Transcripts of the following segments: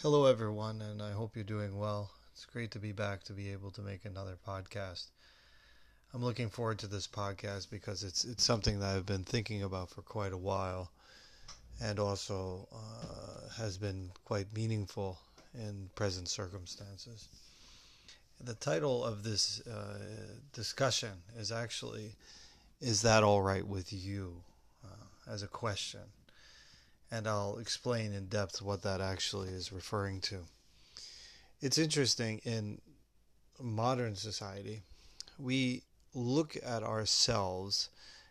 Hello, everyone, and I hope you're doing well. It's great to be back to be able to make another podcast. I'm looking forward to this podcast because it's something that I've been thinking about for quite a while, and also has been quite meaningful in present circumstances. The title of this discussion is actually "Is that all right with you?" as a question, and I'll explain in depth what that actually is referring to. It's interesting in modern society, we look at ourselves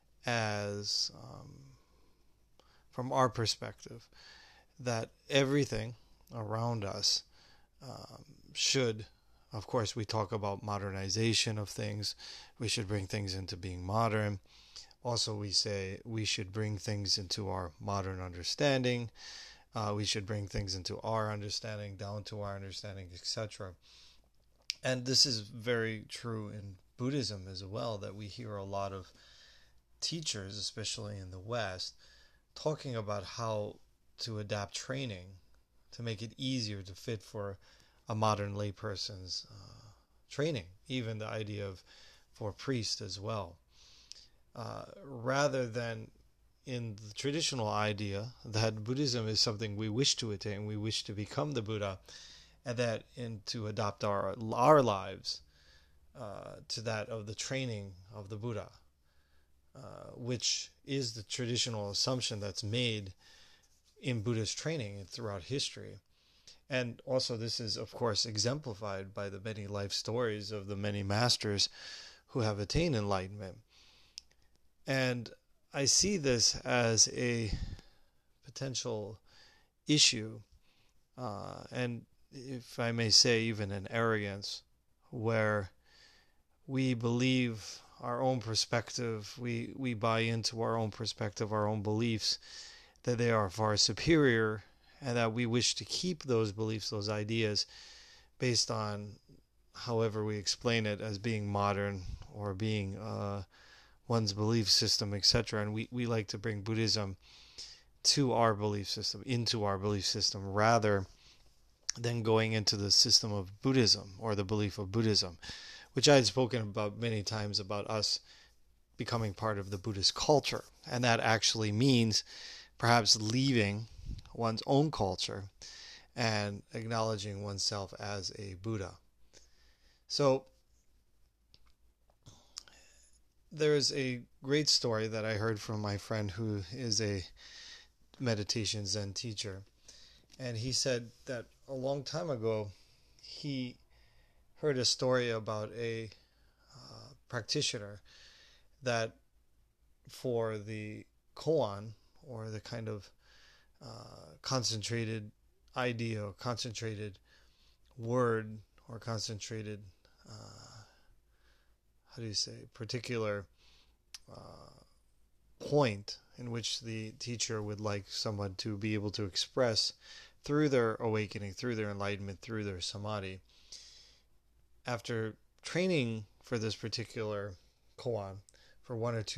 as, from our perspective, that everything around us should, of course, we talk about modernization of things. We should bring things into being modern. Also, we say we should bring things into our modern understanding. We should bring things into our understanding, down to our understanding, etc. And this is very true in Buddhism as well, that we hear a lot of teachers, especially in the West, talking about how to adapt training to make it easier to fit for a modern layperson's training, even the idea of for priests as well. Rather than in the traditional idea that Buddhism is something we wish to attain, we wish to become the Buddha, and that and to adopt our lives to that of the training of the Buddha, which is the traditional assumption that's made in Buddhist training throughout history. And also, this is, of course, exemplified by the many life stories of the many masters who have attained enlightenment. And I see this as a potential issue, and if I may say, even an arrogance, where we believe our own perspective, we buy into our own perspective, our own beliefs, that they are far superior, and that we wish to keep those beliefs, those ideas, based on however we explain it as being modern or being one's belief system, etc. And we like to bring Buddhism to our belief system, into our belief system, rather than going into the system of Buddhism or the belief of Buddhism, which I had spoken about many times about us becoming part of the Buddhist culture. And that actually means perhaps leaving one's own culture and acknowledging oneself as a Buddha. So there's a great story that I heard from my friend who is a meditation Zen teacher. And he said that a long time ago, he heard a story about a practitioner that for the koan, or the kind of concentrated idea or concentrated word or concentrated, how do you say, particular point in which the teacher would like someone to be able to express through their awakening, through their enlightenment, through their samadhi. After training for this particular koan for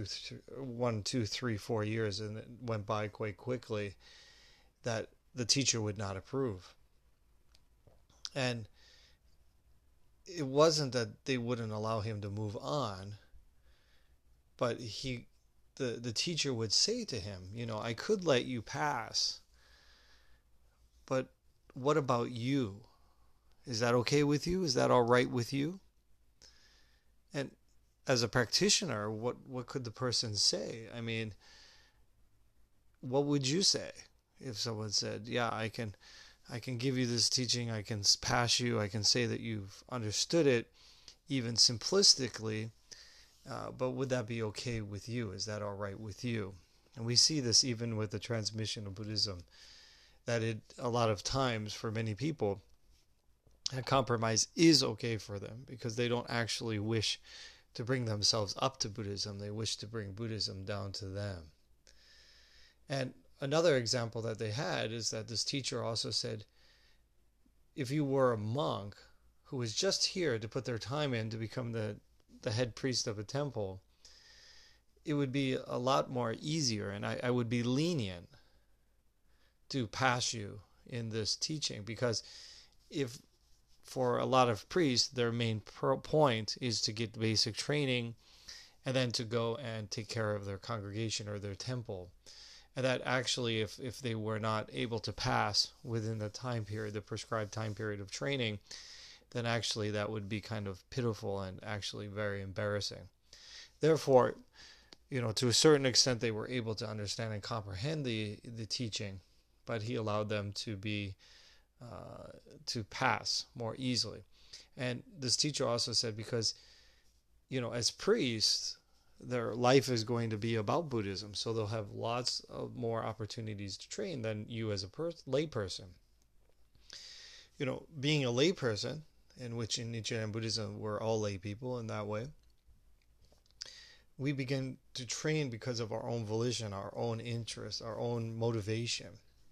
4 years, and it went by quite quickly, that the teacher would not approve. And it wasn't that they wouldn't allow him to move on, but the teacher would say to him, I could let you pass, but what about you? Is that okay with you? Is that all right with you? And as a practitioner, what could the person say? I mean, what would you say if someone said, yeah, I can give you this teaching, I can pass you, I can say that you've understood it, even simplistically, but would that be okay with you? Is that all right with you? And we see this even with the transmission of Buddhism, that a lot of times for many people, a compromise is okay for them because they don't actually wish to bring themselves up to Buddhism. They wish to bring Buddhism down to them. And another example that they had is that this teacher also said, if you were a monk who was just here to put their time in to become the head priest of a temple, it would be a lot more easier, and I would be lenient to pass you in this teaching, because if for a lot of priests, their main point is to get basic training and then to go and take care of their congregation or their temple. And that actually, if they were not able to pass within the time period, the prescribed time period of training, then actually that would be kind of pitiful and actually very embarrassing. Therefore, to a certain extent, they were able to understand and comprehend the teaching, but he allowed them to be to pass more easily. And this teacher also said, because as priests, their life is going to be about Buddhism, so they'll have lots of more opportunities to train than you as a layperson. Being a layperson, in which in Nichiren Buddhism we're all lay people in that way, we begin to train because of our own volition, our own interest, our own motivation.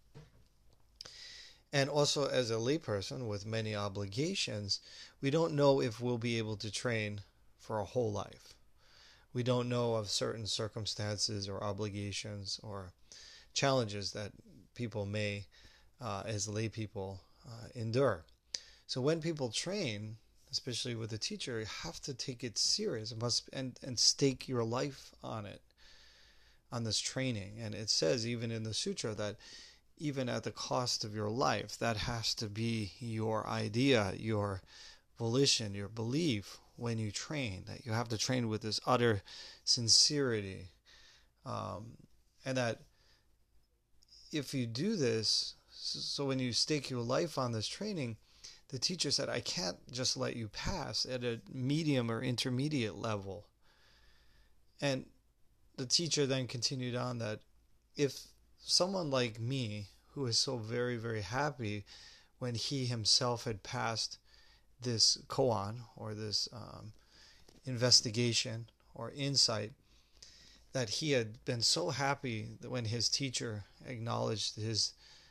And also, as a layperson with many obligations, we don't know if we'll be able to train for a whole life. We don't know of certain circumstances or obligations or challenges that people may, as lay people, endure. So when people train, especially with a teacher, you have to take it serious. And stake your life on it, on this training. And it says even in the sutra that even at the cost of your life, that has to be your idea, your volition, your belief when you train, that you have to train with this utter sincerity. And that if you do this, so when you stake your life on this training, the teacher said, I can't just let you pass at a medium or intermediate level. And the teacher then continued on that if someone like me, who is so very, very happy when he himself had passed this koan, or this investigation or insight, that he had been so happy that when his teacher acknowledged his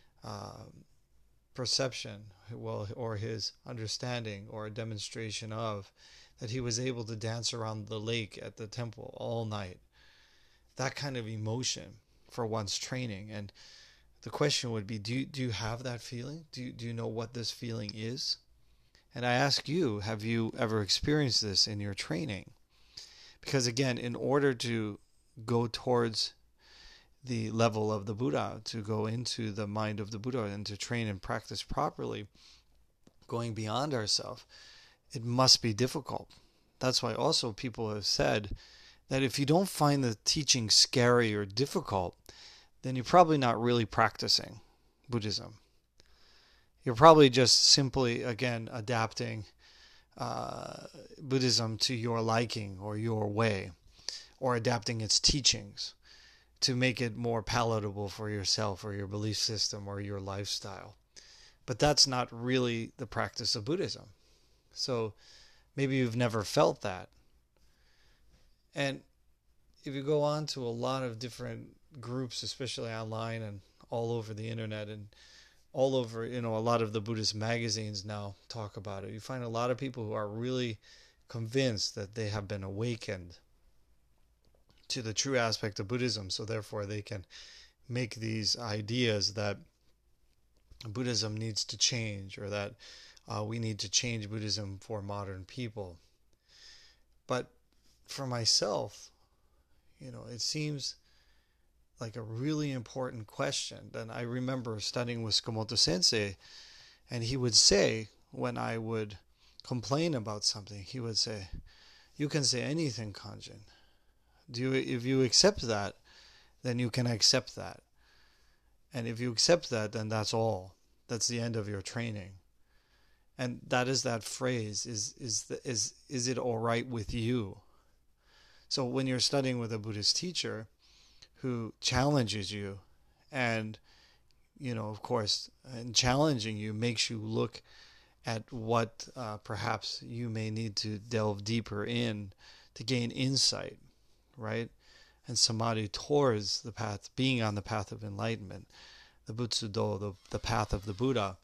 perception, or his understanding, or a demonstration of, that he was able to dance around the lake at the temple all night. That kind of emotion for one's training. And the question would be, do you have that feeling? Do you know what this feeling is? And I ask you, have you ever experienced this in your training? Because again, in order to go towards the level of the Buddha, to go into the mind of the Buddha and to train and practice properly, going beyond ourselves, it must be difficult. That's why also people have said that if you don't find the teaching scary or difficult, then you're probably not really practicing Buddhism. You're probably just simply, again, adapting Buddhism to your liking or your way, or adapting its teachings to make it more palatable for yourself or your belief system or your lifestyle. But that's not really the practice of Buddhism. So maybe you've never felt that. And if you go on to a lot of different groups, especially online and all over the internet and all over, a lot of the Buddhist magazines now talk about it. You find a lot of people who are really convinced that they have been awakened to the true aspect of Buddhism, so therefore they can make these ideas that Buddhism needs to change, or that we need to change Buddhism for modern people. But for myself, it seems like a really important question. And I remember studying with Tsukamoto Sensei, and he would say, when I would complain about something, he would say, you can say anything, Kanjin. If you accept that, then you can accept that. And if you accept that, then that's all. That's the end of your training. And that is that phrase, is it all right with you? So when you're studying with a Buddhist teacher who challenges you, and, of course, and challenging you makes you look at what perhaps you may need to delve deeper in to gain insight, right? And samadhi towards the path, being on the path of enlightenment, the Butsudo, the path of the Buddha.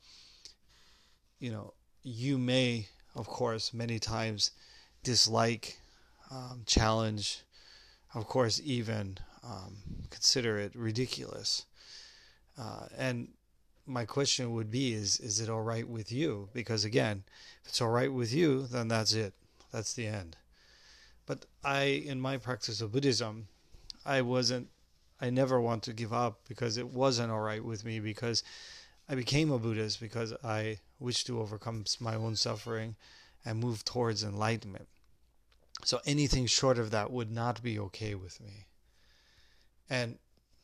You may, of course, many times dislike, challenge, of course, even consider it ridiculous. And my question would be is it all right with you? Because again, if it's all right with you, then that's it. That's the end. But in my practice of Buddhism, I never want to give up because it wasn't all right with me, because I became a Buddhist because I wish to overcome my own suffering and move towards enlightenment. So anything short of that would not be okay with me. And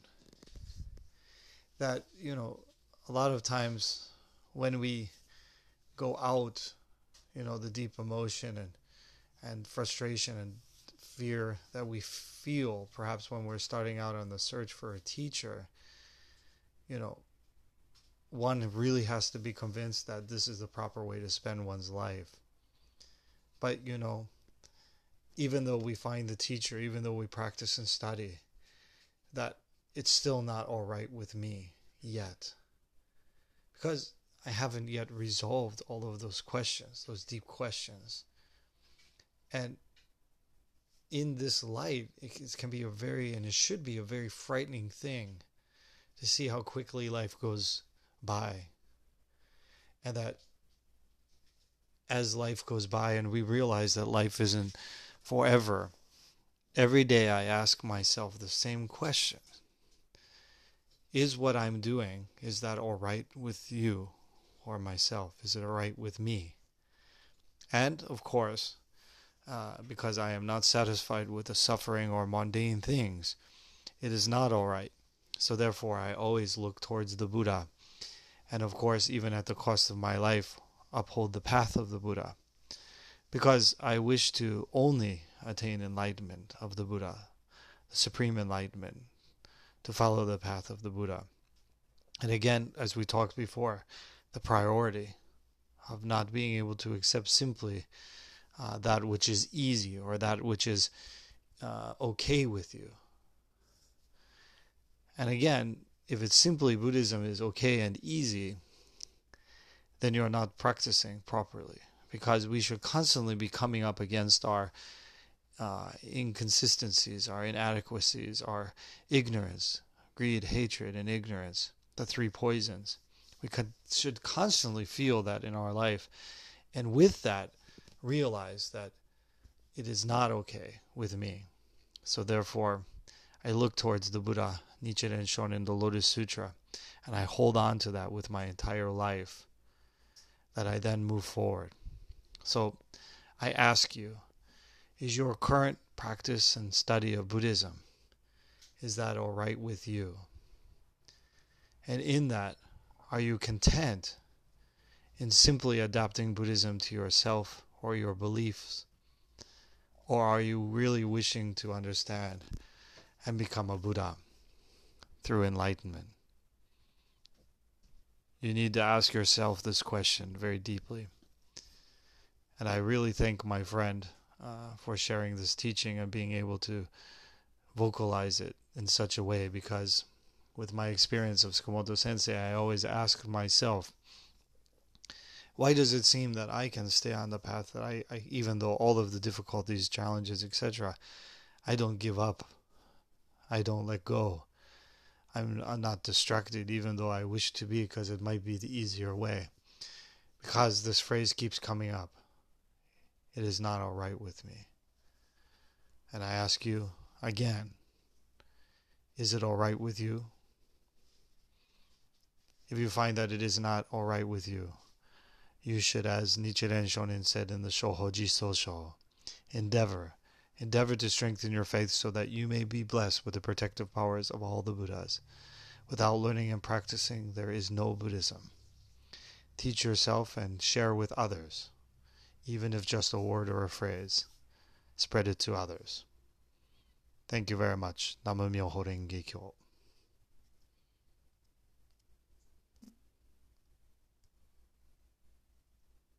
that, a lot of times when we go out, the deep emotion and frustration and fear that we feel perhaps when we're starting out on the search for a teacher, one really has to be convinced that this is the proper way to spend one's life. But, even though we find the teacher, even though we practice and study, that it's still not all right with me yet. Because I haven't yet resolved all of those questions, those deep questions. And in this light, it can be and it should be a very frightening thing to see how quickly life goes by. And that as life goes by and we realize that life isn't forever, every day I ask myself the same question. Is what I'm doing, is that all right with you or myself? Is it all right with me? And, of course, because I am not satisfied with the suffering or mundane things, it is not all right. So therefore, I always look towards the Buddha. And, of course, even at the cost of my life, uphold the path of the Buddha. Because I wish to only attain enlightenment of the Buddha, the supreme enlightenment, to follow the path of the Buddha. And again, as we talked before, the priority of not being able to accept simply that which is easy or that which is okay with you. And again, if it's simply Buddhism is okay and easy, then you're not practicing properly. Because we should constantly be coming up against our inconsistencies, our inadequacies, our ignorance, greed, hatred, and ignorance, the three poisons. We should constantly feel that in our life, and with that, realize that it is not okay with me. So therefore, I look towards the Buddha, Nichiren Shonin, the Lotus Sutra, and I hold on to that with my entire life, that I then move forward. So I ask you, is your current practice and study of Buddhism, is that all right with you? And in that, are you content in simply adapting Buddhism to yourself or your beliefs? Or are you really wishing to understand and become a Buddha through enlightenment? You need to ask yourself this question very deeply. And I really thank my friend for sharing this teaching and being able to vocalize it in such a way, because with my experience of Tsukamoto Sensei, I always ask myself, why does it seem that I can stay on the path that I even though all of the difficulties, challenges, etc., I don't give up. I don't let go. I'm not distracted even though I wish to be, because it might be the easier way. Because this phrase keeps coming up. It is not all right with me. And I ask you again, is it all right with you? If you find that it is not all right with you, you should, as Nichiren Shonin said in the Shohoji Sosho, endeavor to strengthen your faith so that you may be blessed with the protective powers of all the Buddhas. Without learning and practicing, there is no Buddhism. Teach yourself and share with others, even if just a word or a phrase. Spread it to others. Thank you very much. Namu Myoho Renge Kyo.